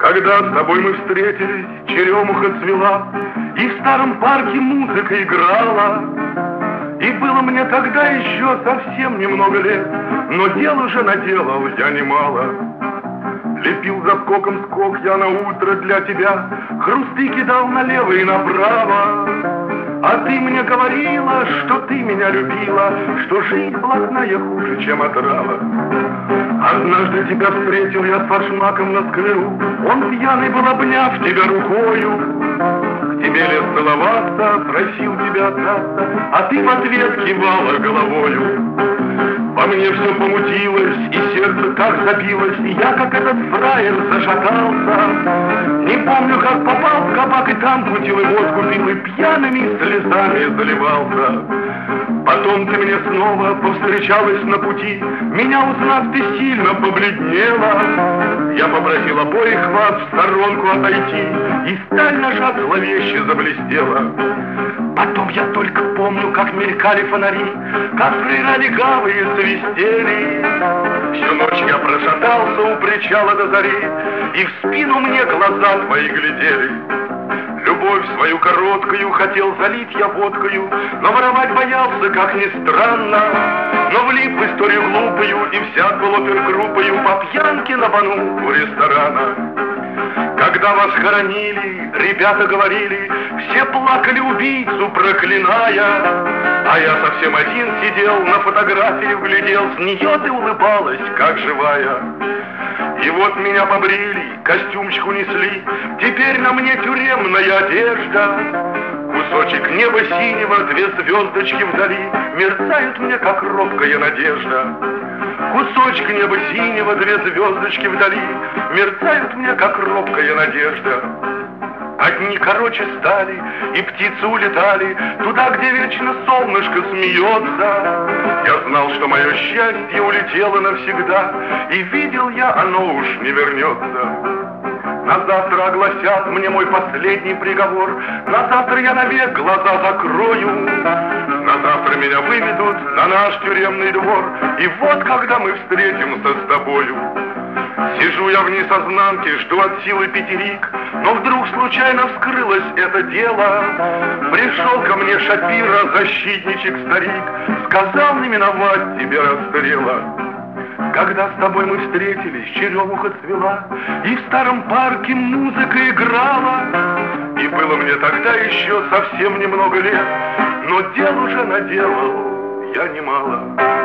Когда с тобой мы встретились, черемуха цвела, и в старом парке музыка играла. И было мне тогда еще совсем немного лет, но дел уже наделал я немало. Лепил за скоком скок я на утро для тебя, хрусты кидал налево и направо. А ты мне говорила, что ты меня любила, что жизнь блатная хуже, чем отрава. Однажды тебя встретил я с форшмаком на скверу, он пьяный был, обняв тебя рукою. К тебе лез целоваться, просил тебя отдаться, а ты в ответ кивала головою. Во мне все помутилось, и сердце так забилось, и я, как этот фраер, зашатался. Не помню, как попал в кабак, и там путевый водку пил, и пьяными слезами заливался. Потом ты мне снова повстречалась на пути, меня узнав, ты сильно побледнела. Я попросил обоих вас в сторонку отойти, и сталь наша зловеще заблестела. Потом я только помню, как мелькали фонари, как фрейра легавые свистели. Всю ночь я прошатался у причала до зари, и в спину мне глаза твои глядели. Любовь свою короткую хотел залить я водкою, но воровать боялся, как ни странно. Но влип в историю глупую и взят был опергруппою по пьянке на бану у ресторана. Когда вас хоронили, ребята говорили, все плакали убийцу, проклиная. А я совсем один сидел, на фотографии глядел, с нее ты улыбалась, как живая. И вот меня побрили, костюмчик унесли, теперь на мне тюремная одежда. Кусочек неба синего, две звездочки вдали, мерцают мне, как робкая надежда. Кусочек неба синего, две звездочки вдали, мерцают мне, как робкая надежда. Одни короче стали, и птицы улетали туда, где вечно солнышко смеется. Я знал, что мое счастье улетело навсегда, и видел я, оно уж не вернется. На завтра огласят мне мой последний приговор, на завтра я навек глаза закрою. На завтра меня выведут на наш тюремный двор, и вот когда мы встретимся с тобою. Сижу я в несознанке, жду от силы пятерик, но вдруг случайно вскрылось это дело. Пришел ко мне Шапира, защитничек старик, сказал не миновать тебе расстрела. Когда с тобой мы встретились, черемуха цвела, и в старом парке музыка играла. И было мне тогда еще совсем немного лет, но дел уже наделал я немало.